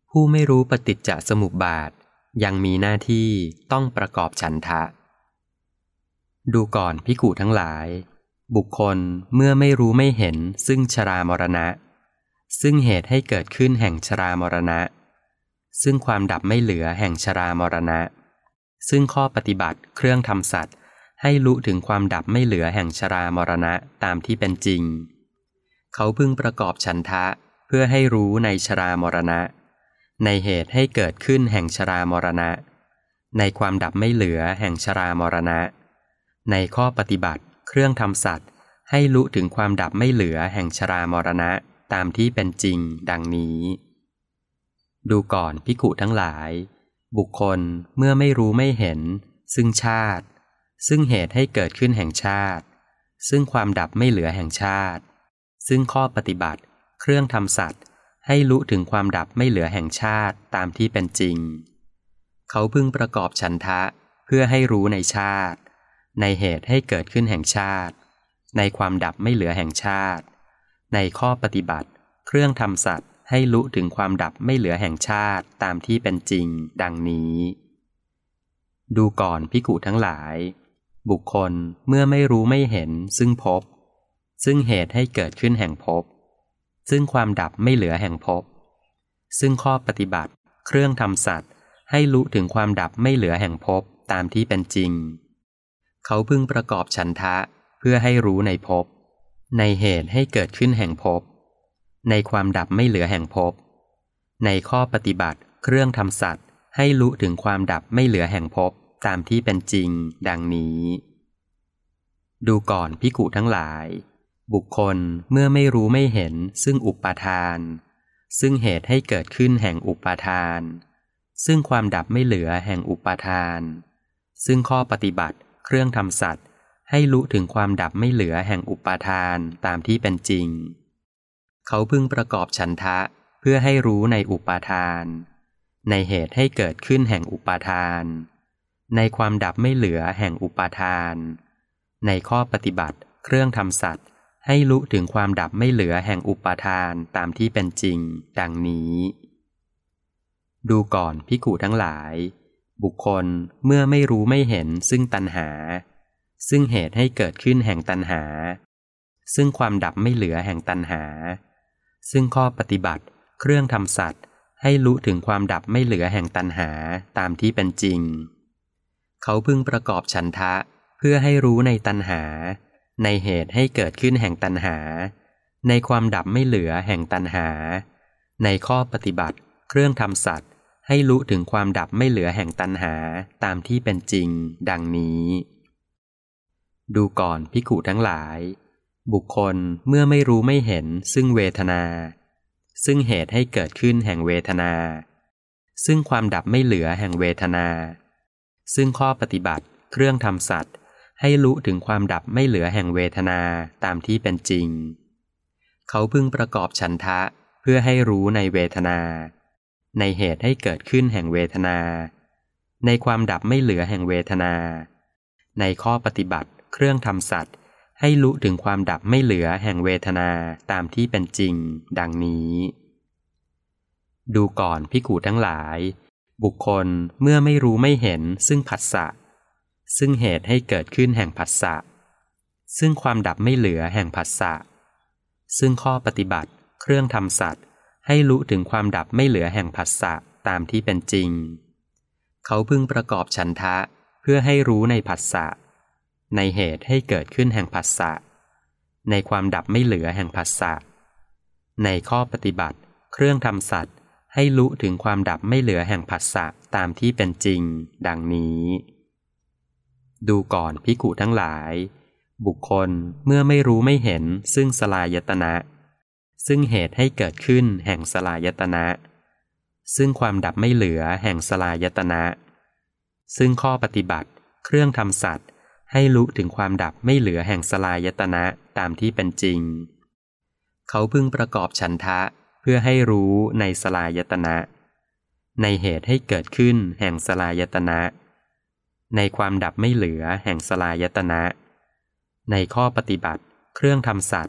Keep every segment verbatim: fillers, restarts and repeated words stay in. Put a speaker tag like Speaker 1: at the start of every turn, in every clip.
Speaker 1: ผู้ไม่รู้ปฏิจจสมุปบาทยังมีหน้าที่ต้องประกอบฉันทะดูก่อนภิกขุทั้งหลายบุคคลเมื่อไม่รู้ไม่เห็นซึ่งชรามรณะซึ่งเหตุให้เกิดขึ้นแห่งชรามรณะซึ่งความดับไม่เหลือแห่งชรามรณะซึ่งข้อปฏิบัติเครื่องทำสัตว์ให้รู้ถึงความดับไม่เหลือแห่งชรามรณะตามที่เป็นจริงเขาพึงประกอบฉันทะเพื่อให้รู้ในชรามรณะในเหตุให้เกิดขึ้นแห่งชรามรณะในความดับไม่เหลือแห่งชรามรณะในข้อปฏิบัติเครื่องทำสัตว์ให้รู้ถึงความดับไม่เหลือแห่งชรามรณะตามที่เป็นจริงดังนี้ดูก่อนภิกขุทั้งหลายบุคคลเมื่อไม่รู้ไม่เห็นซึ่งชาติซึ่งเหตุให้เกิดขึ้นแห่งชาติซึ่งความดับไม่เหลือแห่งชาติซึ่งข้อปฏิบัติเครื่องทำสัตว์ให้รู้ถึงความดับไม่เหลือแห่งชาติตามที่เป็นจริงเขาพึงประกอบฉันทะเพื่อให้รู้ในชาติในเหตุให้เกิดขึ้นแห่งชาติในความดับไม่เหลือแห่งชาติในข้อปฏิบัติเครื่องทำสัตว์ให้รู้ถึงความดับไม่เหลือแห่งชาติตามที่เป็นจริงดังนี้ดูก่อนภิกขุทั้งหลายบุคคลเมื่อไม่รู้ไม่เห็นซึ่งภพซึ่งเหตุให้เกิดขึ้นแห่งภพซึ่งความดับไม่เหลือแห่งภพซึ่งข้อปฏิบัติเครื่องทำสัตว์ให้รู้ถึงความดับไม่เหลือแห่งภพตามที่เป็นจริงเขาพึงประกอบฉันทะเพื่อให้รู้ในภพในเหตุให้เกิดขึ้นแห่งภพในความดับไม่เหลือแห่งภพในข้อปฏิบัติเครื่องทำสัตว์ให้รู้ถึงความดับไม่เหลือแห่งภพตามที่เป็นจริงดังนี้ดูก่อนภิกขุทั้งหลายบุคคลเมื่อไม่รู้ไม่เห็นซึ่งอุปาทานซึ่งเหตุให้เกิดขึ้นแห่งอุปาทานซึ่งความดับไม่เหลือแห่งอุปาทานซึ่งข้อปฏิบัติเครื่องทำสัตว์ให้รู้ถึงความดับไม่เหลือแห่งอุปาทานตามที่เป็นจริงเขาพึงประกอบฉันทะเพื่อให้รู้ในอุปาทานในเหตุให้เกิดขึ้นแห่งอุปาทานในความดับไม่เหลือแห่งอุปาทานในข้อปฏิบัติเครื่องทำสัตว์ให้รู้ถึงความดับไม่เหลือแห่งอุปาทานตามที่เป็นจริงดังนี้ดูก่อนภิกขุทั้งหลายบุคคลเมื่อไม่รู้ไม่เห็นซึ่งตัณหาซึ่งเหตุให้เกิดขึ้นแห่งตัณหาซึ่งความดับไม่เหลือแห่งตัณหาซึ่งข้อปฏิบัติเครื่องทำสัตว์ให้รู้ถึงความดับไม่เหลือแห่งตัณหาตามที่เป็นจริงเขาพึงประกอบฉันทะเพื่อให้รู้ในตัณหาในเหตุให้เกิดขึ้นแห่งตัณหาในความดับไม่เหลือแห่งตัณหาในข้อปฏิบัติเครื่องทำสัตว์ให้รู้ถึงความดับไม่เหลือแห่งตัณหาตามที่เป็นจริงดังนี้ดูก่อนภิกขุทั้งหลายบุคคลเมื่อไม่รู้ไม่เห็นซึ่งเวทนาซึ่งเหตุให้เกิดขึ้นแห่งเวทนาซึ่งความดับไม่เหลือแห่งเวทนาซึ่งข้อปฏิบัติเครื่องทำสัตว์ให้รู้ถึงความดับไม่เหลือแห่งเวทนาตามที่เป็นจริงเขาพึงประกอบฉันทะเพื่อให้รู้ในเวทนาในเหตุให้เกิดขึ้นแห่งเวทนาในความดับไม่เหลือแห่งเวทนาในข้อปฏิบัติเครื่องทำสัตว์ให้รู้ถึงความดับไม่เหลือแห่งเวทนาตามที่เป็นจริงดังนี้ดูก่อนภิกขุทั้งหลายบุคคลเมื่อไม่รู้ไม่เห็นซึ่งผัสสะซึ่งเหตุให้เกิดขึ้นแห่งผัสสะซึ่งความดับไม่เหลือแห่งผัสสะซึ่งข้อปฏิบัติเครื่องทำสัตว์ให้รู้ถึงความดับไม่เหลือแห่งผัสสะตามที่เป็นจริงเขาพึงประกอบฉันทะเพื่อให้รู้ในผัสสะในเหตุให้เกิดขึ้นแห่งผัสสะในความดับไม่เหลือแห่งผัสสะในข้อปฏิบัติเครื่องทำสัตว์ให้รู้ถึงความดับไม่เหลือแห่งผัสสะตามที่เป็นจริงดังนี้ดูก่อนภิกขุทั้งหลายบุคคลเมื่อไม่รู้ไม่เห็นซึ่งสลายตนะซึ่งเหตุให้เกิดขึ้นแห่งสลายตนะซึ่งความดับไม่เหลือแห่งสลายตนะซึ่งข้อปฏิบัติเครื่องทำสัตว์ให้รู้ถึงความดับไม่เหลือแห่งสลายตนะตามที่เป็นจริงเขาพึงประกอบฉันทะเพื่อให้รู้ในสลายตนะในเหตุให้เกิดขึ้นแห่งสลายตนะในความดับไม่เหลือแห่งสลายตนะในข้อปฏิบัติเครื่องทำสัตว์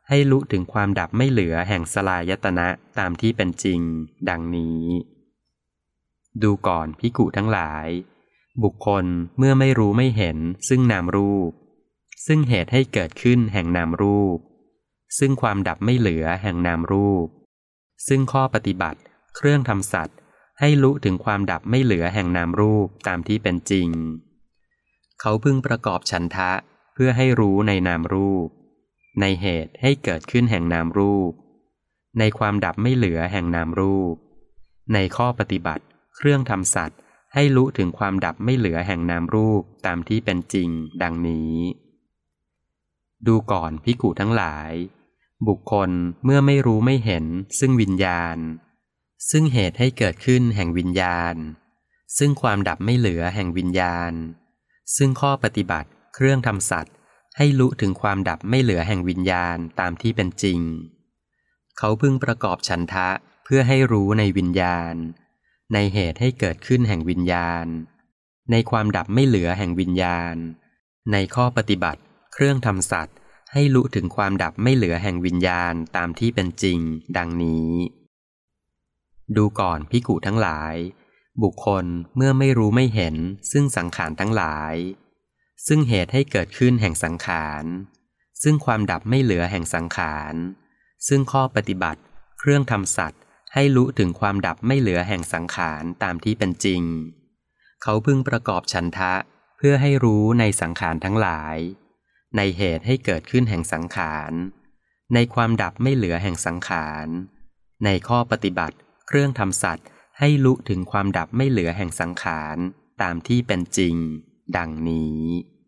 Speaker 1: ให้รู้ถึงความดับไม่เหลือแห่งสลายตนะตามที่เป็นจริงดังนี้ดูก่อนภิกขุทั้งหลายบุคคลเมื่อไม่รู้ไม่เห็นซึ่งนามรูปซึ่งเหตุให้เกิดขึ้นแห่งนามรูปซึ่งความดับไม่เหลือแห่งนามรูปซึ่งข้อปฏิบัติเครื่องทำสัตว์ให้รู้ถึงความดับไม่เหลือแห่งนามรูปตามที่เป็นจริงเขาพึงประกอบฉันทะเพื่อให้รู้ในนามรูปในเหตุให้เกิดขึ้นแห่งนามรูปในความดับไม่เหลือแห่งนามรูปในข้อปฏิบัติเครื่องทำสัตว์ให้รู้ถึงความดับไม่เหลือแห่งนามรูปตามที่เป็นจริงดังนี้ดูก่อนภิกขุทั้งหลายบุคคลเมื่อไม่รู้ไม่เห็นซึ่งวิญญาณซึ่งเหตุให้เกิดขึ้นแห่งวิญญาณซึ่งความดับไม่เหลือแห่งวิญญาณซึ่งข้อปฏิบัติเครื่องทำสัตว์ให้รู้ถึงความดับไม่เหลือแห่งวิญญาณตามที่เป็นจริงเขาพึงประกอบฉันทะเพื่อให้รู้ในวิญญาณในเหตุให้เกิดขึ้นแห่งวิญญาณในความดับไม่เหลือแห่งวิญญาณในข้อปฏิบัติเครื่องทำสัตว์ให้รู้ถึงความดับไม่เหลือแห่งวิญญาณตามที่เป็นจริงดังนี้ดูก่อนภิกขุทั้งหลายบุคคลเมื่อไม่รู้ไม่เห็นซึ่งสังขารทั้งหลายซึ่งเหตุให้เกิดขึ้นแห่งสังขารซึ่งความดับไม่เหลือแห่งสังขารซึ่งข้อปฏิบัติเครื่องทำสัตว์ให้รู้ถึงความดับไม่เหลือแห่งสังขารตามที่เป็นจริงเขาพึงประกอบฉันทะเพื่อให้รู้ในสังขารทั้งหลายในเหตุให้เกิดขึ้นแห่งสังขารในความดับไม่เหลือแห่งสังขารในข้อปฏิบัติเครื่องทำสัตว์ให้รู้ถึงความดับไม่เหลือแห่งสังขารตามที่เป็นจริงดังนี้